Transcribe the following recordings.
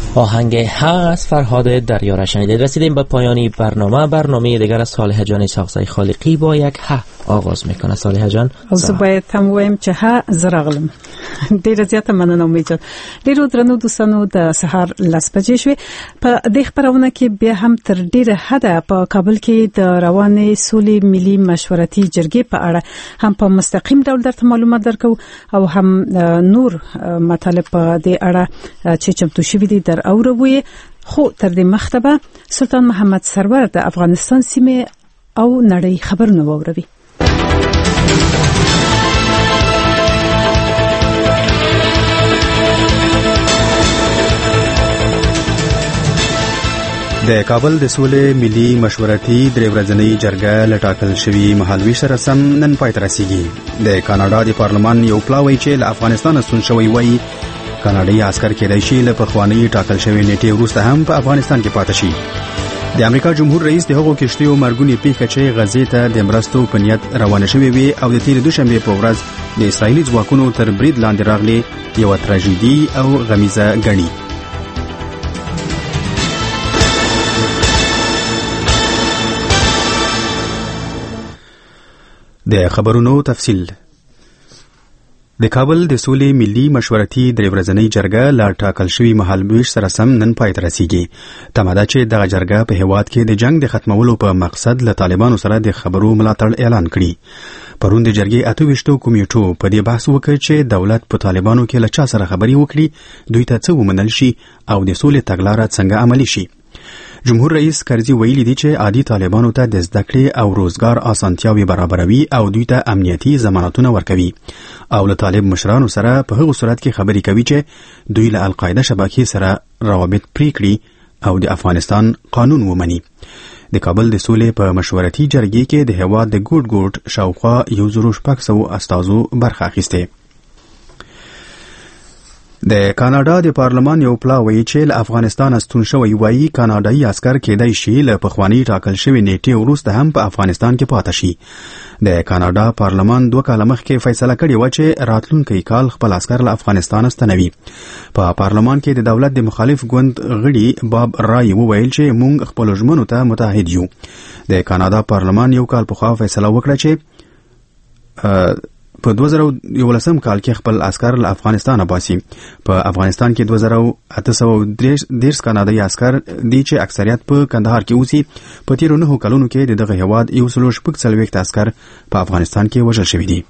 آهنگ حق از فرهاد دریا را شنیدید. رسیدیم به پایانی برنامه دیگر از صالح جان ساغزی خالقی با یک حق آغاز میکنه. صالح جان زه باید هم وایم چې ها زرغلم. ډیره زیاته مننه میجان. ډیرو درنو دوستانو د سحر لاس بجې شوې په دې خبرونه کې بیا هم تر ډیره حده په کابل کې د روانې سولې ملي مشورتي جرګې په اړه هم په مستقیم ډول درته معلومات درکو او هم نور مطالب په دې اړه چې چمتو شوي دي در اوروي. خو تر دې مخته سلطان محمد سرور د افغانستان سیمه او نړۍ خبرونه ووروي. د کابل د سولې ملي مشورتي درې ورځنۍ جرګه لټاکل شوی مهالوي سره سم نن پای ته رسیږي. د کاناډا د پارلمان یو پلاوی چې له افغانستان ستون شوی وای کاناډایي عسكر کېدای شي له پخوانی ټاکل شوی نیټه وروسته هم په افغانستان کې پاتې شي. د امریکا جمهور رئیس د هغو کشتیو مرګونی پیښه چې غزې ته د مرستو په نیت روانه شوې وي او د تیر دوشنبه په ورځ د اسرایلی ځواکونو تر برید لاندې راغلي یو تراژیدي او غمیزه ګڼي. د خبرونو تفصیل. د کابل د سولې ملي مشورتي درې ورځنۍ جرګه لا ټاکل شوی مهالویش سره سم نن پای ته رسیږي. تمه ده چې دغه جرګه په هیواد کې د جنگ د ختمولو په مقصد له طالبانو سره د خبرو ملاتړ اعلان کړي. پرون د جرګې 28 کمیټو په دې بحث وکړ چې دولت په طالبانو کې له چا سره خبري وکړي، دوی ته څه ومنل شي او د سولې تګلاره څنګه عملي شي. جمهور رئیس کرزي ویلي دي چې عادي طالبانو ته د زده کړې او روزګار اسانتیاوي برابروي او دوی ته امنیتي ضمانتونه ورکوي او له طالب مشرانو سره په هغه صورت کې خبري کوي چې دوی له القاعده شبکې سره روابط پرې کړي او د افغانستان قانون ومني. د کابل د سولې په مشورتي جرګې کې د هیواد د ګوټ ګوټ شاوخوا 1,600 استازو برخه اخیسته. د کاناډا د پارلمان یو پلاوی چې له افغانستان ستون شوی وایي کاناډایي عسكر کېدای شي له پخوانی ټاکل شوی نیټه وروسته هم په افغانستان کې پاتې شي. د کاناډا پارلمان 2 کال مخکې فیصله کړې و چې راتلونکي کال خپل عسكر له افغانستان ستنوي. په پارلمان کې د دولت د مخالف ګوند غړي باب رای وویل چې موږ خپل ژمنو ته متحد یو. د کاناډا پارلمان یو کال پخوا فیصله وکړه چې په 2011 کال کې خپل عسكر له افغانستان باسي. په افغانستان کې 2830 کاناډایي عسكر دي چې اکثریت په کندهار کې اوسي. په تیرو 9 کلونو کې دغه هیواد 140 عسكر په افغانستان کې وژل شوي دي.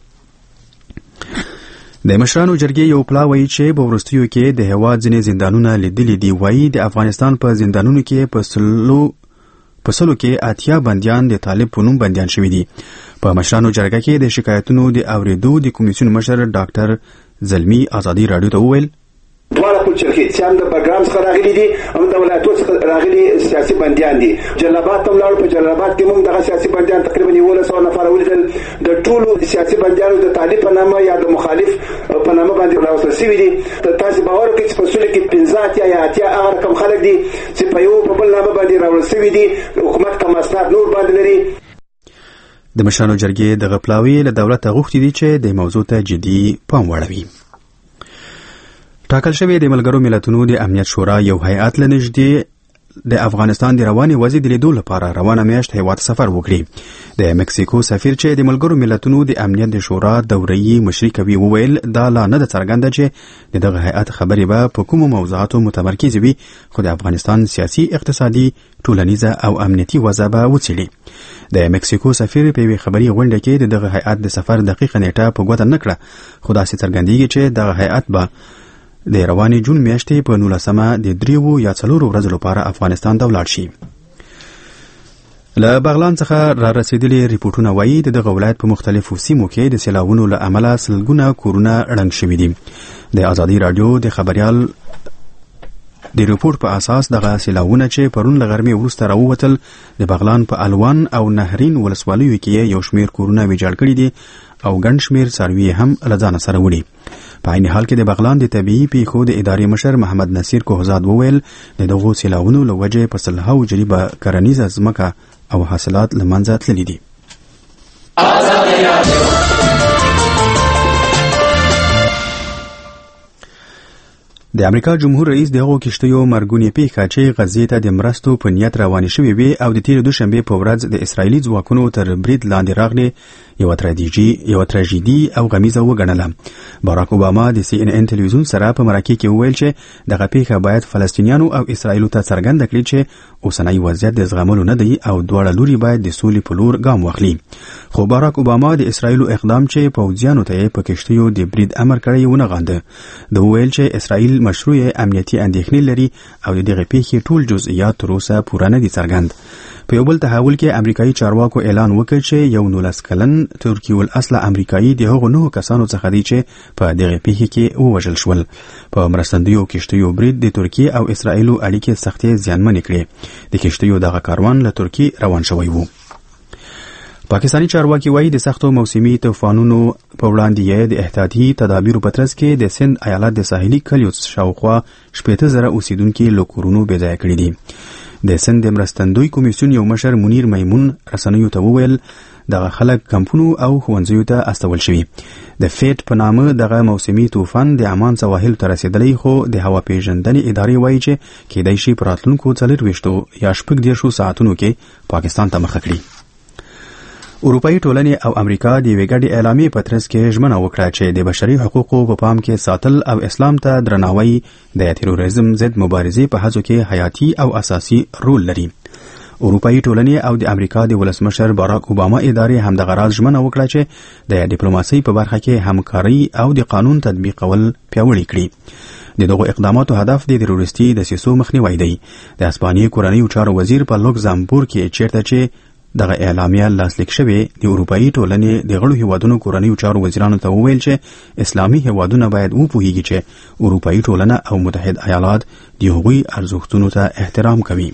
د مشرانو جرګې یو پلاوی چې په ورستیو کې د هیواد ځینې زندانونه لیدلي دي وایي د افغانستان په زندانونو کې په سلو کې 80 بنديان د طالب په نوم بنديان شوي دي. په مشرانو جرګه کې د شکایتونو د اوریدو د کمیسیون مشر ډاکټر زلمی ازادي رادیو ته وویل دواړه پولیسیان د بګرام څخه راغلي دي او د ولایتونو څخه راغلي سیاسي بنديان دي. جلالاباد ته ولاړو. په جلالاباد کې موږ دغه سیاسي بنديان تقریبا 100 نفر ولیدل. د ټولو سیاسي بنديانو د طالب په نامه یا د مخالف په نامه باندې راوستل شوي دي. تاسو باور وکړئ چې په سولې کې 15 یا 80 هغه رقم خلک دي چې په یو په بل نامه باندې راوستل شوي دي. حکومت کوم اسناد نور باندې لري. د مشرانو جرګې د غپلاوي له دولت غوښتي دي چې د موضوع ته جدي پام وړوي. ټاکل شوی د ملګرو ملتونو د امنیت شورا یو هیئات لنږدې د افغانستان د رواني وضعیت د لیدو لپاره روانه میاشت هیواد سفر وکړي. د مکسیکو سفیر چې د ملګرو ملتونو د امنیت د شورا دوري مشري کوي وویل دا لا نه د څرګنده چې دغه هیئات خبرې به په کومو موضوعاتو متمرکز وي خو د افغانستان سیاسي اقتصادي ټولنیزه او امنیتي وضع به وڅېړي. د مکسیکو سفیر په خبري غونډه کې دغه هیئات د سفر دقیقه نیټه په ګوته نکړه خو داسې څرګندېږي چې دغه هیئات به د رواني جون میاشتې په 19مه د 3 یا 4 ورځو لپاره افغانستان ته ولاړ شي. له بغلان څخه را رسیدلي ریپورتونه وایي دغه ولایت په مختلفو سیمو کې د سیلاوونو له امله سلګونه کورونه ړنګ شوي دي. د ازادي رادیو د خبريال د ریپورت په اساس دغه سیلاوونه چې پرون له غرمې وروسته راووتل د بغلان په الوان او نهرین ولسوالیو کې یو شمیر کورونه ویجاړ کړي دي او ګڼ شمیر څاروي هم له ځانه سره وړي. په عین حال کې د بغلان د طبيعي پیښو د ادارې مشر محمد نصیر کوهزاد وویل د دغو سیلاوونو له وجې په سلهاو جریبه کرنیزه ځمکه او حاصلات له منځه تللي دي. د امریکا جمهور رئیس دغه کشتیو مرګونی پیښه چې غزې ته د مرستو په نیت روانې شوې وي او د تیر دوشنبه په ورځ د اسرایلی ځواکونو تر برید لاندې راغلي یو تراژیدي او غمیزه وګڼله. باراک اوباما د CNN ټلویزیون سره په مرکه کې وویل چې دغه پیښه باید فلسطینیانو او اسرایلو ته څرګنده کړي چې اوسنۍ وضعیت د زغملو نه دی او دواړه لوري باید د سولې په لور ګام واخلي. خو باراک اوباما د اسرایلو اقدام چې پوځیانو ته په کشتیو د برید امر کړی ونه غانده. د ویل چې اسرایل مشروع امنیتي اندېښنې لري او دغه پیښې ټول جزئیات تر اوسه پوره نه دي څرګند. په یو بل تحول کې امریکایي چارواکو اعلان وکړ چې یو 19 کلن ترکی الاصل امریکایي د هغو 9 کسانو څخه دی چې په دغه پیښه کې ووژل شول. په مرستندویو کشتیو برید د ترکیه او اسرایلو اړیکې سختې زیانمنې کړې. د کشتیو دغه کاروان له ترکیه روان شوی و. پاکستانی چارواکي وایي د سختو موسمي طوفانونو په وړاندې یې د احتیاطي تدابیرو په ترڅ کې د سند ایالت د ساحلي کلیو شاوخوا 80,000 اوسیدونکو له کورونو بې ځای کړي دي. د سند مرستندوی کمیسیون یو مشر منیر میمون رسنیو ته وویل دغه خلک کمپونو او ښوونځیو ته استول شوي. د فیټ په نامه دغه موسمي طوفان د عمان سواحل ته رسیدلی خو د هوا پیژندنې ادارې وایي چې کېدای شي په راتلونکو 24 یا 36 ساعتونو کې پاکستان ته مخه کړي. اروپایي ټولنې او امریکا د یوې ګډې اعلامیې په ترڅ کې ژمنه وکړه چې د بشري حقوقو په پام کې ساتل او اسلام ته درناوی د تروریزم ضد مبارزې په هڅو کې حیاتي او اساسي رول لري. اروپایي ټولنې او د امریکا د ولسمشر باراک اوباما ادارې هم دغه راز ژمنه وکړه چې د ډیپلوماسۍ په برخه کې همکاري او د قانون تطبیقول پیاوړي کړي. د دغو اقداماتو هدف د تروریستي دسیسو مخنیوی دی. د اسپانیې کورنیو چارو وزیر په لوکزامبورګ کې چیرته چې دغه اعلامیه لاسلیک شوې د اروپایي ټولنې د غړو هیوادونو کورنیو چارو وزیرانو ته وویل چې اسلامي هیوادونه باید وپوهیږي چې اروپایي ټولنه او متحد ایالات د هغوی ارزښتونو ته احترام کوي.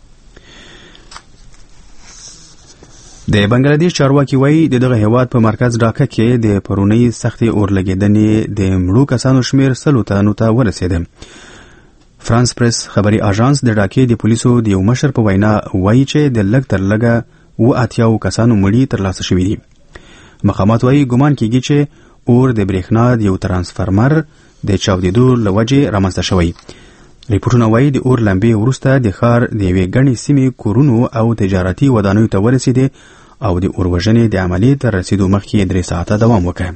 د بنگلاديش چارواکي وایي دغه هیواد په مرکز ډاکا کې د پرونی سختي اورلګیدنې د مړو کسانو شمیر 100 ته ورسېده. فرانس پریس خبري اژانس د ډاکې د پولیسو د یو مشر په وینا وایي چې د لږ تر لږه 80 کسانو مړي ترلاسه شوي دي. مقامات وایي ګمان کېږي چې اور د برېښنا د یو ترانسفارمر د چاودېدو له وجې رامنځته شوی. ریپورټونه وایي د اور لمبې وروسته د ښار د یوې ګڼې سیمې کورونو او تجارتي ودانیو ته ورسېدې او د اور وژنې د عملیې تر رسیدو مخکې 3 ساعته دوام وکړ.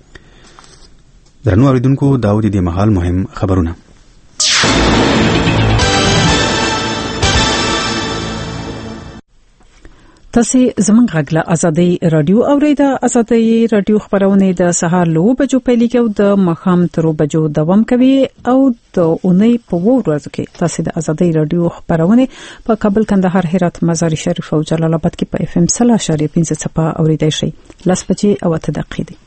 درنو اوریدونکو دا د دې مهال مهم خبرونه. تاسو زمونږ غږ له ازادي رادیو اوریدا. ازادي رادیو خبرونه د سهار لو بجو پیلېږي او د مخام تر بجو دوام کوي او د اونۍ په ورځو کې تاسو د ازادي رادیو خبرونه په کابل، کندهار، هرات، مزار شریف او جلال آباد کې په FM 0.5 صفه اوریدای شي. لاس بجې او 8 دقیقې دي.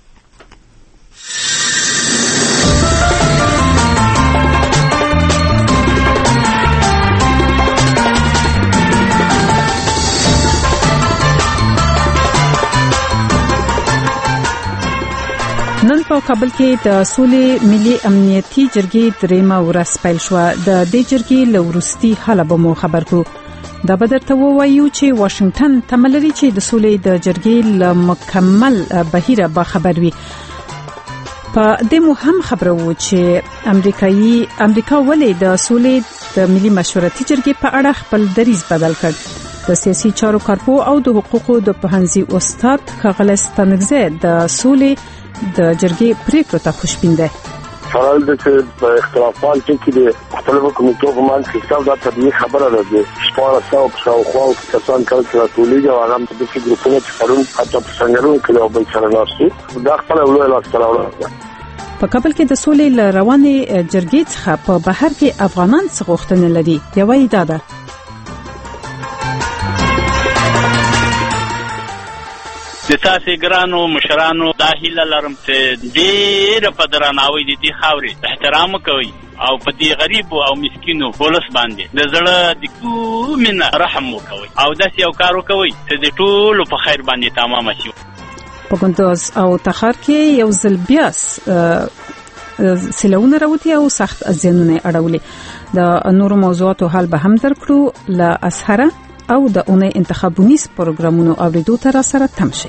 نن په کابل کې د سولې ملي امنیتي جرګې درېمه ورځ پیل شو. د دې جرګې لورستي حاله به مو خبر کو. دا به درته وایو چې واشنگټن تملري چې د سولې د جرګې ل مکمل بهیره به خبر وي. په دې مو هم خبرو چې امریکا ولې د سولې د ملي مشورتي جرګې په اړه خپل دریځ بدل کړ. د سیاسي چارو کارپو او د حقوقو د پوهنځي استاد ښاغلی ستانکزی د سولې د جرګې پریکړو ته خوشبین دی. فرال د اختلافات کې د خپل کمیټو په منځ کې څو د طبيعي خبره ده. شپږ ساعت په شاوخوا کسان کله چې ټولېږي او هغه د دې ګروپونو چې پرون حتی په څنګهونو کې یو بل سره ناشتي دا خپل ولې لاس تراوله. په کابل کې د سولې روانې جرګې څخه په بهر کې افغانان څخه غوښتنه لري. یوه یې ده د تاسو ګرانو مشرانو دا هیله لرم چې ډېر په درناوي د دې خاورې احترام کوي او په دې غریب او مسکینو ولس باندې د زړه د کومه رحم وکوي او داسې یو کار وکوي چې د ټولو په خیر باندې تمام شي. په کندوز او تخار کې یو ځل بیا سیلونه راوتی او سخت ازینونه اړولې. د نورو موضوعاتو حال به هم درکړو. ل اسهره او د اونۍ انتخابونیز پروګرامونو اوریدو تر سره تم شي.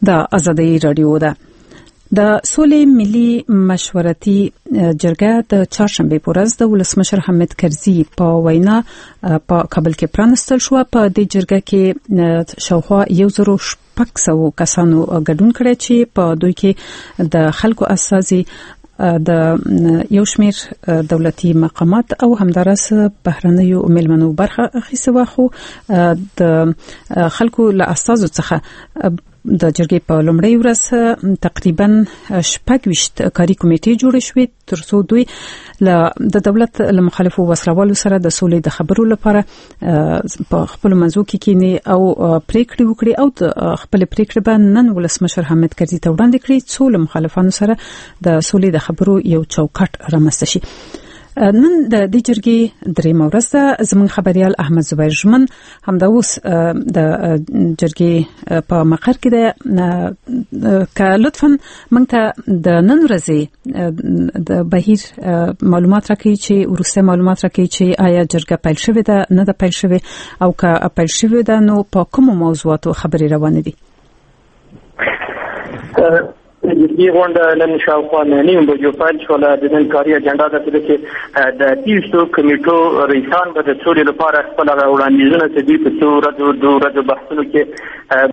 د ازادي رادیو ده. د سولې ملي مشورتي جرګه د چهارشنبه په ورځ د ولسمشر حامد کرزي په وینا په کابل کې پرانستل شو. په دې جرګه کې شاوخوا 1600 کسانو ګډون کړی چې په دوی کې د خلکو اساسي د یو شمیر دولتي مقامات او همدارس بهرنیو ملمنو برخه اخیسته خو د خلکو له اساسو څخه د جرګې په لومړۍ ورځ تقریبا 26 کاري کمیټې جوړې شوې ترڅو دوی د دولت له مخالفو وسلوالو سره د سولې د خبرو لپاره په خپل منځو کې کینی او پریکړې وکړي او د خپل پریکړې باندې نن ولسمشر حامد کرزي ته وړاندې کړي چې له مخالفانو سره د سولې د خبرو یو چوکاټ رامنځته شي. نن د دې جرګې درېمه ورځ ده. زموږ خبريال احمد زبیر ژمن همدا اوس د جرګې په مقر کې ده. که لطفا موږ ته د نن ورځې د بهیر معلومات راکړئ چې وروسته معلومات راکړئ چې آیا جرګه پیل شوې ده نه ده پیل شوې او که پیل شوې ده نو په کومو موضوعاتو خبرې روانې دي؟ دې غونډه نن شاوخوا نیم بجو پیل شوه. د نن کاري اجنډا ده چې د 30 کمیټو رئیسان به د سولې لپاره خپل وړاندیزونه چې دوی په دوه ورځو بحثونو کې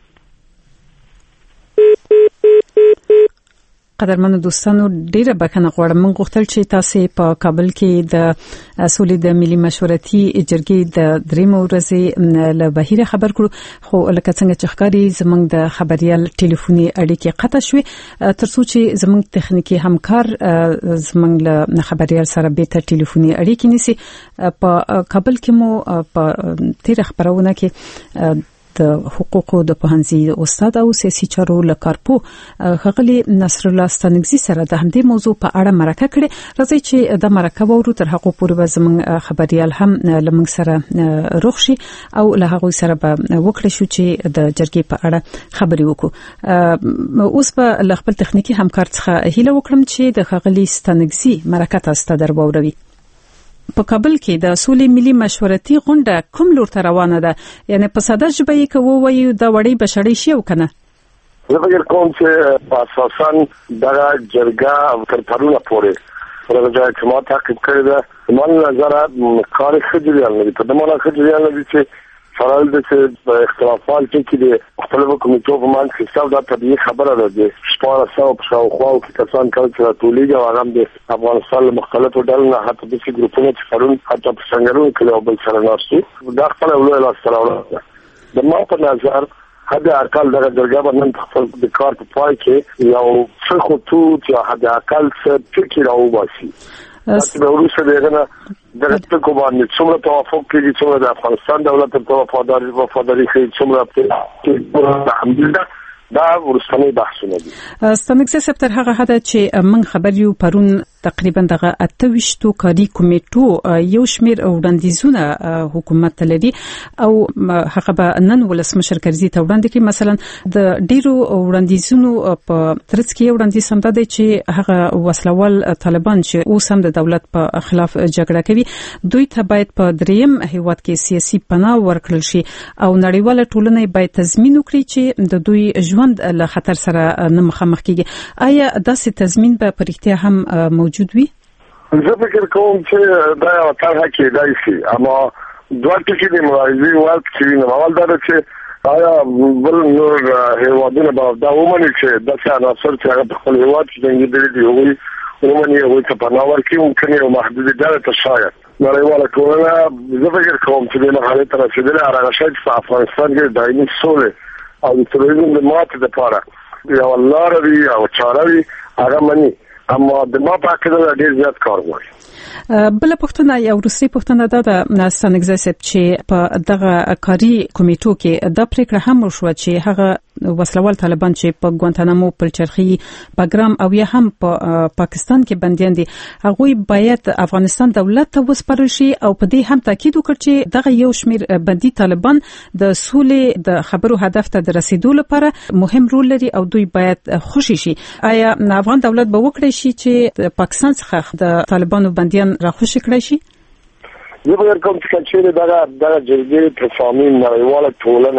قدرمنو دوستانو ډیره بخښنه غواړم. موږ غوښتل چې تاسو په کابل کې د سولې د ملي مشورتي جرګې د درېمه ورځې له بهیره خبر کړو خو لکه څنګه چې ښکاري زموږ د خبريال ټلیفوني اړیکې قطع شوې ترڅو چې زموږ تخنیکی همکار زموږ له خبريال سره به ته ټلیفوني اړیکې نیسي. په کابل کې مو په تیر خبرونه کې د حقوقو د پوهنځي استاد او سیاسي چارو لکارپو خغلی نصر الله ستانګزي سره د همدې موضوع په اړه مرکه کړې. راځي چې د مرکه وورو تر هغه پورې به زموږ خبريال هم لمنګ سره روغ شي او له هغه سره به وکړي شو چې د جرګې په اړه خبرې وکړو. اوس به خپل تخنیکی همکار څخه هیله وکړم چې د خغلی ستانګزي مرکه تاسو ته دربوروي. په کابل کې د سولې ملي مشورتي غونډه کوم لور ته روانه ده؟ یعنی په ساده ژبه یې کوو وایو د وړي بشړې شي او کنه؟ زه فکر کوم چې په اساساً د جرګه تر پرونه پورې پروژه چې ما تعقیب کړې ده من نظر کار خجریان نه په دمانه خجریان نه چې فرال د اختلافات کې د مختلفو کمیټو په منځ کې څو د طبيعي خبره ده چې شپاره سو په شاوخوا کې کسان کله ټولېږي او هغه د افغانستان مختلفو ډلو نه حتی د ګروپونو چې فرون حتی په څنګهونو کې او بل سره ناشتي دا خپل ولې لا سره د ما په نظر هدا اقل د جرګه باندې خپل د کار په پای کې یو څه خطوط یا هدا اقل څه فکر او باسي د روسي دغه درته کو باندې څومره توافق کوي څومره د افغانستان دولت ته وفاداری کوي څومره په حمدالله دا ورستنی بحثونه دي. ستنګسه سپتر هغه هدا چې من خبر یو پرون تقریبا دغه 28 کاري کمیټو یو شمیر وړاندیزونه حکومت لري او هغه به نن ولسمشر کرزي ته وړاندې کوي. مثلا د ډیرو وړاندیزونو په ترڅ کې وړاندیز هم ده چې هغه وسلوال طالبان چې اوس هم د دولت په خلاف جګړه کوي دوی ته باید په دریم هیواد کې سیاسي پناه ورکړل شي او نړیواله ټولنه باید تضمین وکړي چې د دوی ژوند له خطر سره نه مخامخ کیږي. آیا داسې تضمین به په اړتیا هم موجود وي؟ زه فکر کوم چې دا یو طرحه کېدای شي اما دوه ټکي د مبارزې وخت چې نو اول دا چې آیا بل نور هیوادونه به دا ومني چې د عناصر چې هغه خپل هیواد کې څنګه دي ومني او څه په ناور کې ممکن یو محدود ډله شاید نړیواله ټولنه زه فکر کوم چې د حالت تر رسیدلې هغه شاید په افغانستان کې دایمي سولې او د تروریزم د ماتې لپاره یو لار وی او چاره وی هغه مني اما د ما په کې ډېر زیات کار غواړي. بل پښتنه یو روسي پښتنه د ستانګزسب چې په دغه کاري کمیټو کې د پریکړه هم شو چې هغه وسلوال طالبان چې په ګوانتانامو پلچرخي بګرام او یا هم په پاکستان کې بنديان دي هغه باید افغانستان دولت ته وسپارل شي او په دې هم تاکید وکړي چې دغه یو شمیر بندي طالبان د سولې د خبرو هدف ته د رسیدو لپاره مهم رول لري او دوی باید خوشي شي. آیا افغان دولت به وکړي شي چې پاکستان څخه د طالبانو بنديان راخوشي کړی شي؟ زه به کوم چې دا جرګې په فامین نړیواله ټولنه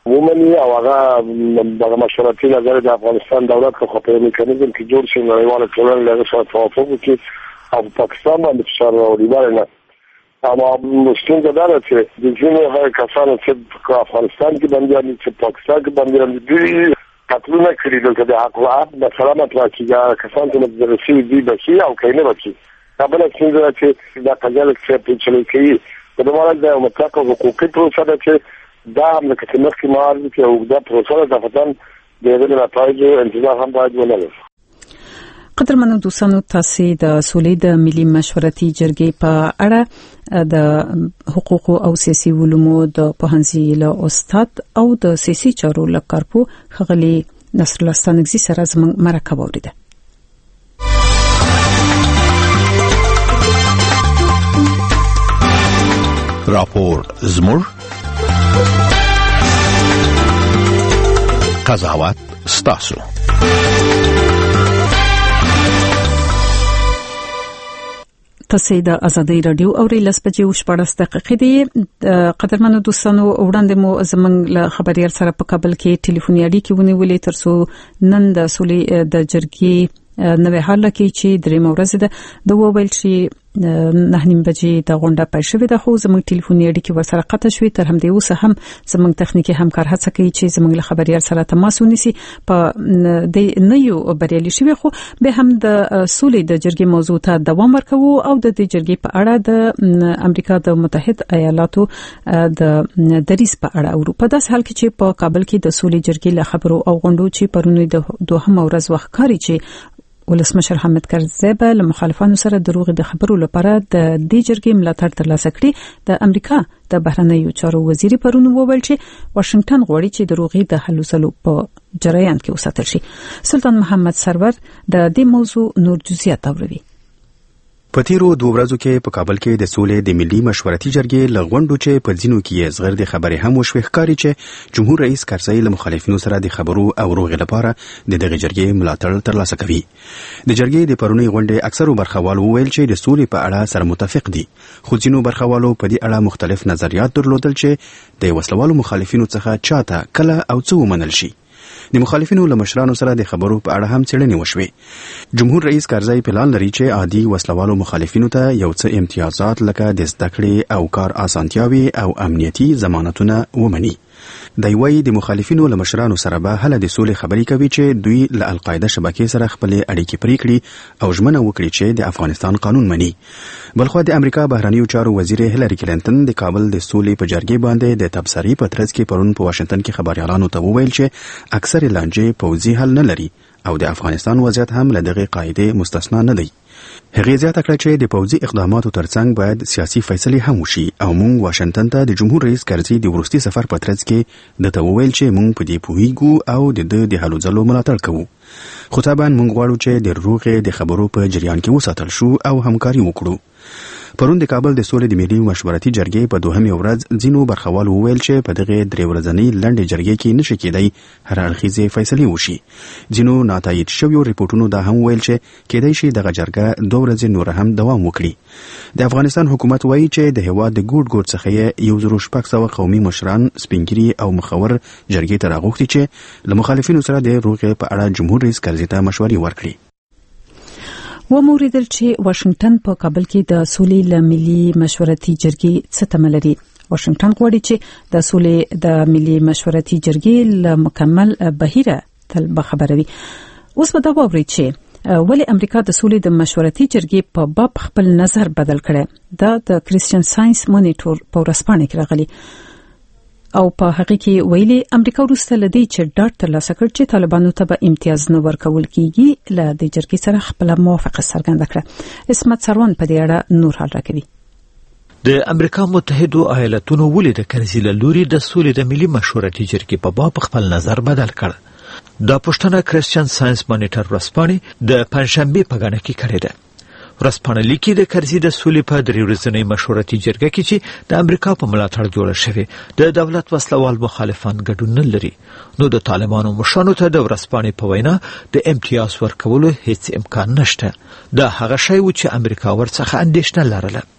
ومني او هغه مشورتي نظر د افغانستان دولت خو په میکانیزم کې جوړ شي نړیواله ټولنه له سره توافق وکړي او پاکستان باندې فشار راوړي باندې اما مشکل دا ده چې د ځینو کسانو چې په افغانستان کې باندې چې پاکستان کې باندې دوی قتلونه کړي دلته د حقوق د سلامت راکیږي کسان چې مدرسې دي بشي او کینه بچي قبل چې دا قضیه چې چلی کوي په ډول د مطلق حقوقي پروسه ده چې دا هم د کتمخ کې مارځي چې او دا پروسه د فتن د دې نتایج انتظار هم باید ولري. قدرمنو دوستانو تاسو د سولې د ملي مشورتي جرګې په اړه د حقوق او سیاسي علومو د پوهنځي له استاد او د سیاسي چارو له کارپو خغلی نصر الله ستانګزي سره زموږ مرکه وریده. راپور زمور قضاوت ستاسو. تاسو د ازادي رادیو او ریلس بجې او 14 دقیقې دی. قدرمنو دوستانو وړاندې مو زمنګ له خبريال سره په کابل کې ټلیفوني اړیکې ونیولې ترڅو نن د سولې د جرګې نوې حاله کې چې درې مورز ده د وویل چې 9 بجې د غونډه پای شوې ده خو زموږ ټلیفوني اړیکې ورسره قطع شوې. تر همدې اوسه هم زموږ تخنیکی همکار هڅه کوي چې زموږ له خبريال سره تماس ونیسي. په د نیو بریالي شوی خو به هم د سولې د جرګې موضوع ته دوام ورکوي او د دې جرګې په اړه د امریکا د متحد ایالاتو د دریس په اړه او په داس حال کې چې په کابل کې د سولې جرګې له خبرو او غونډو چې پرونی د دوهم ورځ وخت کاری چې ولسمشر حامد کرزی به له مخالفانو سره دروغ د خبرو لپاره د دې جرګې ملاتړ ترلاسه کړي. د امریکا د بهرنیو چارو وزیر پرون وویل چې واشنگټن غواړي چې دروغي د حل وسلو په جریان کې وساتل شي. سلطان محمد سرور د دې موضوع نور جزئیات اوري. په تیرو 2 ورځو کې په کابل کې د سولې د ملي مشورتي جرګې لغونډو چې په ځینو کې زغر د خبرې هم وشوي ښکاري چې جمهور رئیس کرزی له مخالفینو سره د خبرو او روغې لپاره د دغه جرګې ملاتړ ترلاسه کوي. د جرګې د پرونی غونډې اکثرو برخوالو وویل چې د سولې په اړه سره متفق دي خو ځینو برخوالو په دې اړه مختلف نظریات درلودل چې د وسلوالو مخالفینو څخه چاته کله او څو منل شي. د مخالفینو له مشرانو سره د خبرو په اړه هم څېړنې وشوې. جمهور رئیس کرزی پلان لري چې عادي وسلوالو مخالفینو ته یو څه امتیازات لکه د زده کړې او کار اسانتیاوي او امنیتي ضمانتونه ومني. د وی د مخالفینو له مشرانو سره به هله د سولې خبرې کوي چې دوی له القاعده شبکې سره خپل اړیکې پرې کړي او ژمنه وکړي چې د افغانستان قانون مني. بلخو د امریکا بهرنیو چارو وزیر هیلری کلینټن د کابل د سولې په جرګې باندې د تبصرې په ترڅ کې پرون په واشنگټن کې خبريالانو ته وویل چې اکثر لانجې پوځي حل نه لري او د افغانستان وضعیت هم له دغه قاعده مستثنا نه دی. هغه زیاته کړه چې د پوځي اقداماتو ترڅنګ باید سیاسي فیصله هم وشي او موږ واشنگټن ته د جمهور رئیس کرزی د ورستي سفر په ترڅ کې د توویل چې موږ په دې پوهیږو او د هلو ځلو ملاتړ کوو. خو طبعا موږ غواړو چې د روغې د خبرو په جریان کې وساتل شو او همکاري وکړو. پرون د کابل د سولې د ملي مشورتي جرګې په دوهمه ورځ ځینو برخوالو وویل چې په دغه 3 ورځنۍ لنډې جرګې کې نشي کېدای هر اړخیزه فیصله وشي. ځینو ناتایید شویو ریپورتونو دا هم ویل چې کېدای شي دغه جرګه 2 ورځې نور هم دوام وکړي. د افغانستان حکومت وایي چې د هواد د ګوټ څخه 1600 قومي مشران سپینګری او مخور جرګې ته راغوښتي چې له مخالفینو سره د روغې په اړه جمهور رئیس کرزی ته مشورې ورکړي. وموریدل چې واشنگټن په کابل کې د سولې له ملي مشورتي جرګې څخه تملري. واشنگټن غواړي چې د سولې د ملي مشورتي جرګې له مکمل بهیره تل خبروي. اوس به دا ووري چې ولی امریکا د سولې د مشورتي جرګې په باب خپل نظر بدل کړي. دا د کریسچن ساينس مانیټور په ورسپانه کې راغلي او په حقیقت کې ویلي امریکا وروسته لدی چې ډاټ ترلاسه کړ چې طالبانو ته به امتیاز نه ورکول کیږي له د جرګې سره خپل موافقه څرګنده کړه. اسمت سروان په دې اړه نور حال راکوي. د امریکا متحده ایالاتونو ولې د کرزی له لوري د سولې د ملي مشورتي جرګې په باب خپل نظر بدل کړ. دا پښتنه کریسچن ساينس مانیټر ورسپانه د پنځشنبه په غاڼه کې کړې ده. ورسپانه لیکي د کرزی د سولې په 3 ورځنۍ مشورتي جرګه کې چې د امریکا په ملاتړ جوړه شوې د دولت وسلوال مخالفان ګډون نه لري نو د طالبانو مشرانو ته د ورسپانه په وینا د امتیاز ورکولو هیڅ امکان نشته. دا هغه شی و چې امریکا ورڅخه اندېښنه لرله.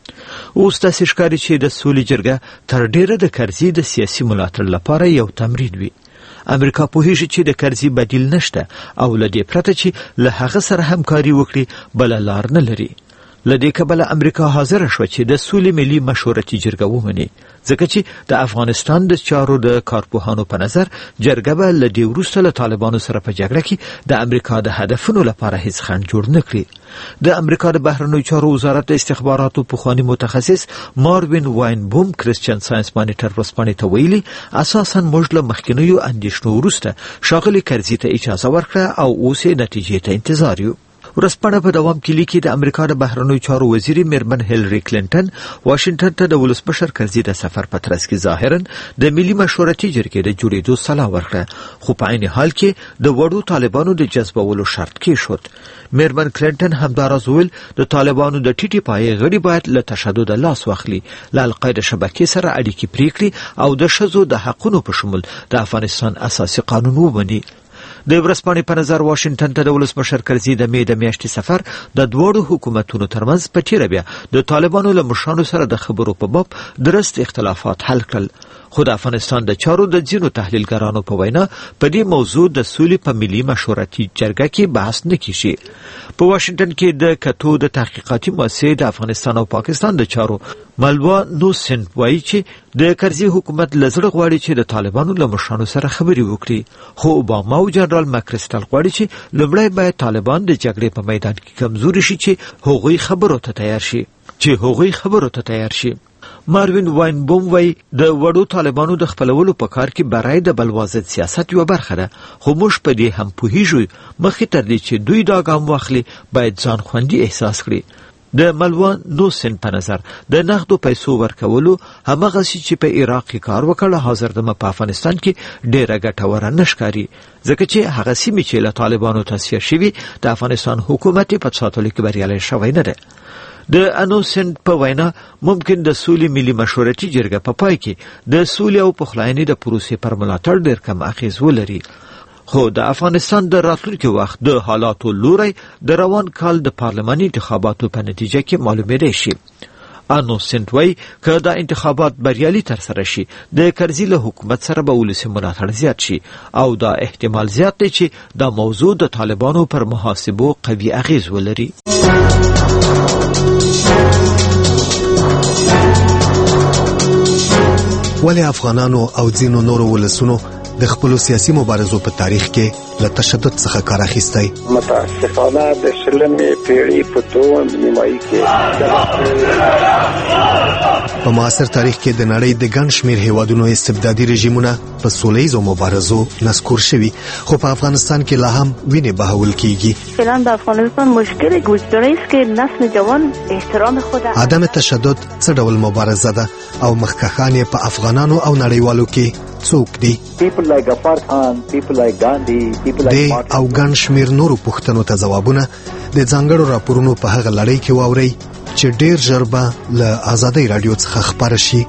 اوس داسې ښکاري چې د سولې جرګه تر ډیره د کرزي د سیاسي ملاتړ لپاره یو تمرین وي. امریکا پوهیږي چې د کرزي بدیل نشته او له دې پرته چې له هغه سره همکاري وکړي بل لار نه لري. لدې کبله امریکا حاضر شو چې د سولې ملي مشورتي جرګه ومني، ځکه چې د افغانستان د چارو د کارپوهانو په نظر جرګه به له دې وروسته له طالبانو سره په جګړه کې د امریکا د هدفونو لپاره هیڅ خنډ جوړ نه کړي. د امریکا د بهرنیو چارو وزارت د استخباراتو پخوانی متخصص ماروین واینبوم کریسچن ساينس مانیټر ورځپاڼې ته ویلي اساساً موږ له مخکینیو اندېښنو وروسته ښاغلي کرزي ته اجازه ورکړه او اوس یې نتیجې ته انتظار یو. ورځپاڼه په دوام کې لیکي د امریکا د بهرنیو چارو وزیر میرمن هیلری کلینټن واشنگټن ته د ولسمشر کرزي د سفر په ترڅ کې ظاهرا د ملي مشورتي جرګې د جوړېدو سلا ورکړه، خو په عین حال کې د وړو طالبانو د جذبولو شرط کېښود. میرمن کلینټن همداراز ویل د طالبانو د ټیټي پایې غړي باید له تشدد لاس واخلي، له القاعده شبکې سره اړیکې پرې کړي او د ښځو د حقونو په شمول د افغانستان اساسي قانون ومني. د ورځپاڼې په نظر واشنگټن ته د ولسمشر کرزي د مې د میاشتې سفر د دوړو حکومتونو ترمنځ په تیره بیا د طالبانو له مشرانو سره د خبرو په باب درست اختلافات حل کړل، خو د افغانستان د چارو د ځینو تحلیلګرانو په وینا په دې موضوع د سولې په ملي مشورتي جرګه کې بحث نه کیږي. په واشنگټن کې د کتو د تحقیقاتي مؤسسې د افغانستان او پاکستان د چارو ملوا نوسن وایي چې د کرزي حکومت لزړه غواړي چې د طالبانو له مشرانو سره خبرې وکړي، خو اوباما او جنرال ماکریسټل غواړي چې لومړی باید طالبان د جګړې په میدان کې کمزوري شي چې هغوی خبرو ته تیار شي. ماروین واینبوم وای د وړو طالبانو د خپلولو په کار کې برای د بلوازد سیاست یو برخه ده، خو موږ په دې هم پوهیږو مخکې تر دې چې دوی دا ګام واخلي باید ځان خوندي احساس کړي. د ملوا نوسن په نظر د نغدو پیسو ورکولو همغه چې په عراق کې کار وکړ حاضر د په افغانستان کې ډیره ګټوره نشکاري، ځکه چې هغه سیمې چې له طالبانو تصفیه شوي د افغانستان حکومت په ساتلو کې بریالی شوی نه ده. د انوسن په وینا ممکن د سولې ملي مشورتي جرګه په پای کې د سولې او پخلاینې د پروسې پر ملاتړ ډیر کم اغیز ولري، خو د افغانستان د راتلونکي وخت د حالاتو لوري د روان کال د پارلماني انتخاباتو په نتیجه کې معلومېدای شي. انوسن وای که دا انتخابات بریالي تر سره شي د کرزي له حکومت سره به ولسي ملاتړ زیات شي او دا احتمال زیات دی چې دا موضوع د طالبانو پر محاسبو قوي اغیز ولري. ولی افغانانو او ځینو نورو ولسونو د خپل سیاسي مبارزو په تاریخ کې له تشدد څخه کار اخیستی؟ متاسفانه د شلمې پیړۍ په دویم نیمایي کې په معاصر تاریخ کې د نړۍ د ګڼ شمېر هیوادونو استبدادي رژیمونه په سولیزو مبارزو نسکور شوي، خو په افغانستان کې لا هم وینې بهول کیږي. فعلا در افغانستان مشکل گسترده است که نسل جوان احترام خود عدم تشدد څه ډول مبارزه ده او مخکښان یې په افغانانو او نړیوالو کې څوک دي؟ د او ګڼ شمېر نورو پوښتنو ته ځوابونه د ځانګړو راپورونو په هغه لړۍ کې واورئ چې ډیر ژر به له آزادۍ رادیو څخه خپاره شي.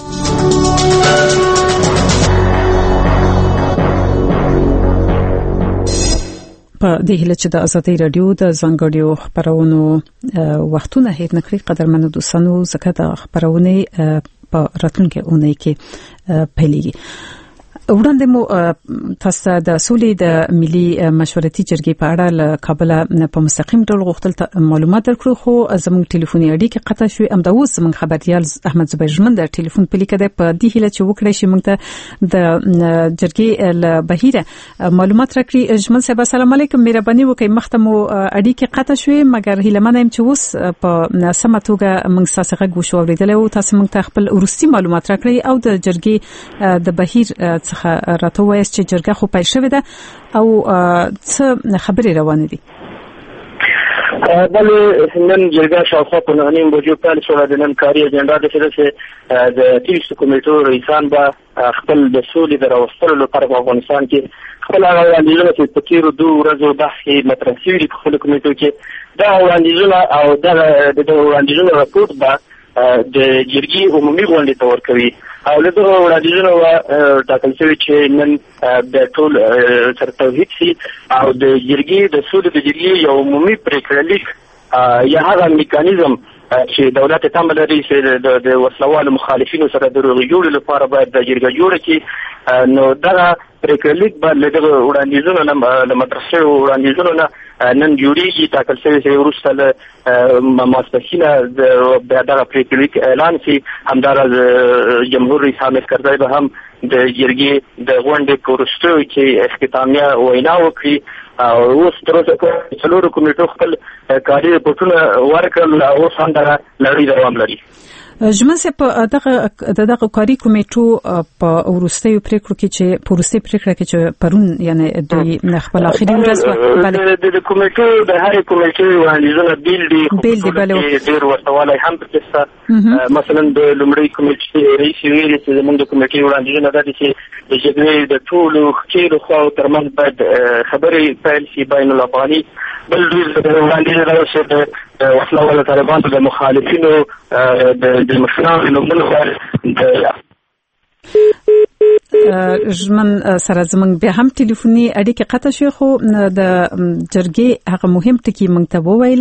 په دې هیله چې د آزادۍ رادیو د ځانګړو خبرونو وختونه هیر نکړي قدرمنو دوستانو، ځکه د خبرونه په راتلونکي اونۍ کې پیلېږي. وړاندې مو تاسو د سولې د ملي مشورتي جرګې په اړه له کابل په مستقیم ډول غوښتل معلومات درکړو، خو زموږ ټلیفوني اړیکې قطع شوې. همدا اوس زموږ خبريال احمد زبیر ژمن د ټلیفون په لیکه ده په دې هیله چې وکړي چې موږ ته د جرګې له بهیره معلومات راکړي. ژمن صاحب السلام علیکم، مهرباني وکړئ مخته مو اړیکې قطع شوې، مګر هیله منم چې اوس په سمه توګه موږ تاسو غږ وشو اوریدل او تاسو موږ ته خپل ورستي معلومات راکړي او د جرګې د بهیر راته وایي چې جرګه خو پیل شوې ده او څه خبرې روانې دي؟ بله نن جرګه شاوخوا په 9 بجو پیل شوه. د نن کاري اجنډا د چې د 30 کمیټو رئیسان به خپل د سولې د راوستلو لپاره په افغانستان کې خپل وړاندیزونه چې په تیرو 2 ورځو بحث مطرح شوي دي په خپلو کمیټو کې دا وړاندیزونه او د وړاندیزونو راپورټ به د جرګې عمومي غونډې ته ورکوي او له دغه وړاندیزونو ټاکل شوي چې نن د ټول سره توحید شي او د جرګې د سولې د جرګې یو عمومي پریکړه لیک یا هغه میکانیزم چې دولت تم لري چې د وسلوالو مخالفینو سره د روغې جوړې لپاره باید د جرګه جوړه کړي. نو دغه پریکړلیک به له دغه وړاندیزونو نه له مطرح شویو وړاندیزونو نه نن جوړېږي. ټاکل شوی چې وروسته له ماسپښینه دغه پریکړلیک اعلان شي. همداراز جمهور رئیس حامد کرزی به هم د جرګې د غونډې په وروستیو کې اختتامیه وینا وکړي. اوس تر اوسه پورې څلورو کمیټو خپل کاري رپورټونه ورکړل. اوس هم دغه لړۍ دوام لري. ژمنه په دغه کاري کمیټو په وروستیو پریکړو کې چې په وروستي پریکړه کې چې پرون یعنی دوی خپل اخري ورځ د کمیټو د هرې کمیټې وړاندیزونه بیل دي. ډېر ورتهوالی هم پکې شته. مثلا د لومړۍ کمیټې رئیس ویلي چې زموږ د کمیټې وړاندیزونه دا دي چې د جګړې د ټولو ښکېلو خواو ترمنځ باید خبرې پیل شي بین الافغاني. بل وړاندیز دا چې د وسلوالو طالبانو د مخالفینو د مشرانو نومونه ژمن سره زمونږ بیا هم ټلیفوني اړیکې قطع شوې، خو د جرګې هغه مهم ټکي موږ ته وویل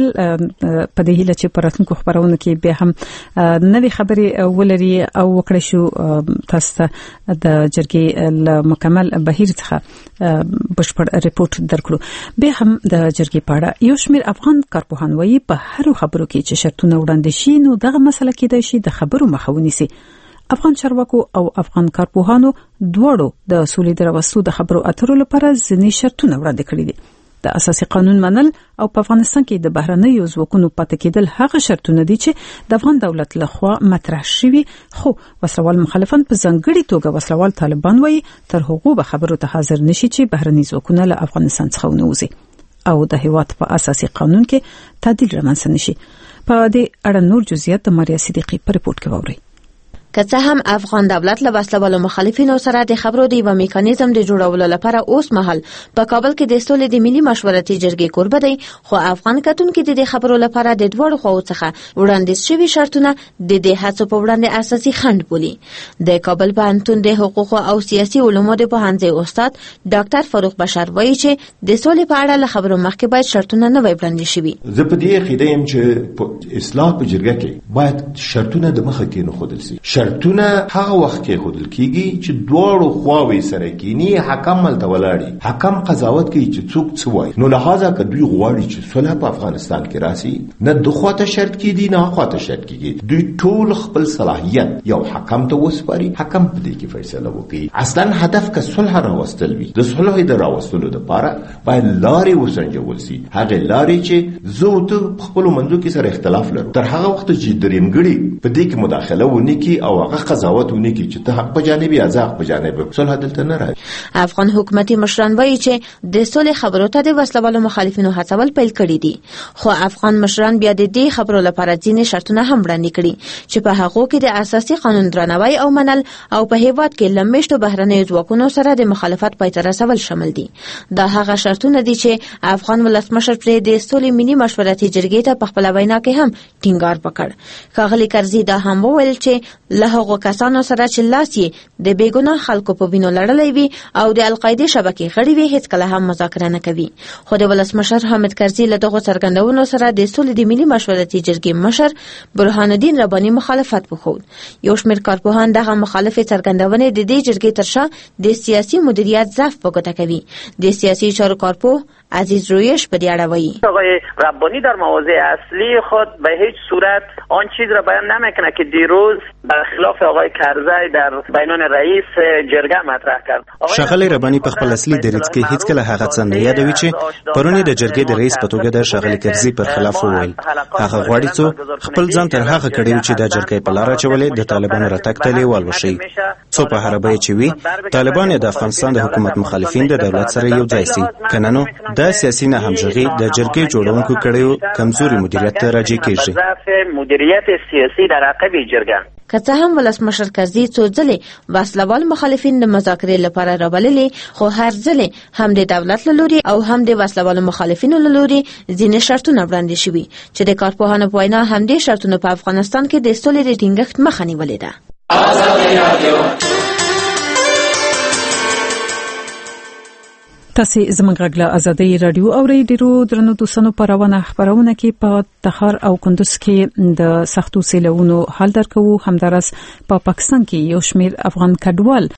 په دې هیله چې په راتلونکو خپرونو کې بیا هم نوې خبرې ولري او وکړی شو تاسو ته د جرګې له مکمل بهیر څخه بشپړ ریپورت درکړو. بیا هم د جرګې په اړه یو شمېر افغان کارپوهان وایي په هرو خبرو کې چې شرطونه وړاندې شي نو دغه مسله کېدای شي د خبرو مخه ونیسي. افغان چارواکو او افغان کارپوهانو دواړو د سولې د راوستلو د خبرو اترو لپاره ځینې شرطونه وړاندې کړي دي. د اساسي قانون منل او په افغانستان کې د بهرنیو ځواکونو پاتې کېدل هغه شرطونه دي چې د افغان دولت لخوا مطرح شوي، خو وسلوال مخالفان په ځانګړي توګه وسلوال طالبان وایي تر هغو به خبرو ته حاضر نشي چې بهرني ځواکونه له افغانستان څخه ونوځي او د هیواد په اساسي قانون کې تعدیل رامنځته نشي. په دې اړه نور جزئیات د ماریا صدیقی په ریپورت کې واورئ. که څه هم افغان دولت له وسلوالو مخالفینو سره د خبرو د یو میکانیزم د جوړولو لپاره اوس مهال په کابل کې د سولې د ملي مشورتي جرګې کوربه دی، خو افغان کتونکو د دې خبرو لپاره د دوړو خواو څخه وړاندیز شوي شرطونه د دې هڅو په وړاندې اساسي خنډ بولي. د کابل پوهنتون د حقوق او سیاسي علومو د پوهنځي استاد ډاکټر فاروق بشار وایي چې د سولې په اړه له خبرو مخکې باید شرطونه نه وي وړاندې شوي. زه په دې عقیده یم چې اصلاح په جرګه کې باید شرطونه د مخه کې نه ښودل شي. شرطونه هغه وخت کې ښودل کیږي چې دواړو خواوې سره کینی، حکم ملته ولاړي، حکم قضاوت کوي چې څوک څه وایي. نو لہذا که دوی غواړي چې صلح په افغانستان کې راسي، نه د خواته شرط کیږي نه خواته شرط کیږي، دوی ټول خپل صلاحیت یو حکم ته وسپاري، حکم په دې کې فیصله وکړي. اصلا هدف که صلح راوستل وي، د صلح د راوستلو لپاره باید لارې وسنجول شي. هغه لارې چې زه او ته خپل منځو کې سره اختلاف لرو، تر هغه وخت چې درېمګړي په دې کې مداخله ونه کړي او هغه قضاوتونه کوي چې ته حق په جانب یا زه حق په جانب، صلح دلته نه راځي. افغان حکومتي مشران وایي چې د صلح خبرو ته د وسلوالو مخالفینو هڅول پیل کړي دي، خو افغان مشران بیا د دې خبرو لپاره ځینې شرطونه هم وړاندې کړي چې په هغو کې د اساسي قانون درناوی او منل او په هیواد کې لمشتو بهرنیو ځواکونو سره د مخالفت پای ته رسول شامل دي. دا هغه شرطونه دي چې افغان ولسمشر پرې د سولې ملي مشورتي جرګې ته په خپله وینا کې هم ټینګار وکړ. ښاغلي کرزي دا هم وویل چې له هغو کسانو سره چې لاس یې د بېګناه خلکو په وینو لړلی وي او د القاعدې شبکې غړي وي هیڅکله هم مذاکره نه کوي. خو د ولسمشر حامد کرزي له دغو څرګندونو سره د سولې د ملي مشورتي جرګې مشر برهان الدین رباني مخالفت وښود. یو شمېر کارپوهان دغه مخالفې څرګندونې د دې جرګې تر شا د سیاسي مدیریت ضعف په ګوته کوي. د سیاسي چارو کارپوه عزیز رویش به دیاره وایي آقای ربانی در مواضع اصلی خود به هیچ صورت آن چیز را بیان نمیکنه که دیروز برخلاف آقای کرزی در بیانیه رئیس جرګه مطرح کرد. ښاغلی ربانی په خپل اصلي دریځ کې هیڅ کله هغه څه نه یادوي چې پرون د جرګې د رئیس په توګه د ښاغلي کرزي پر خلاف وویل. هغه غواړي څو خپل ځان تر هغه کړي چې د جرګې په لار اچولې د طالبانو راتګ ته لیوال وشي، څو په هر بیه چې وي طالبان د افغانستان د حکومت مخالفین د دولت سره یو ځای سي. کنه نو د سیاسي نه همغږي د جرګې جوړونکو کړیو کمزوري مدیریت ته راجع کیږي. مدیریت سیاسي در عقب جرګه که څه هم ولسمشر کرزي څو ځلې وسلوال مخالفین د مذاکرې لپاره رابللي، خو هر ځلې هم د دولت له لوري او هم د وسلوال مخالفینو له لوري ځینې شرطونه وړاندې شوي چې د کارپوهانو په وینا همدې شرطونه په افغانستان کې د سولې د ټینګښت مخه نیولې ده. تاسو زموږ غږ له ازادي رادیو اوري ډیرو درنو دوستانو پرونه خبرونه کې په تخار او کندوز کې د سختو سیلونو حل درکو همدارس په پاکستان کې یو شمیر افغان کډوال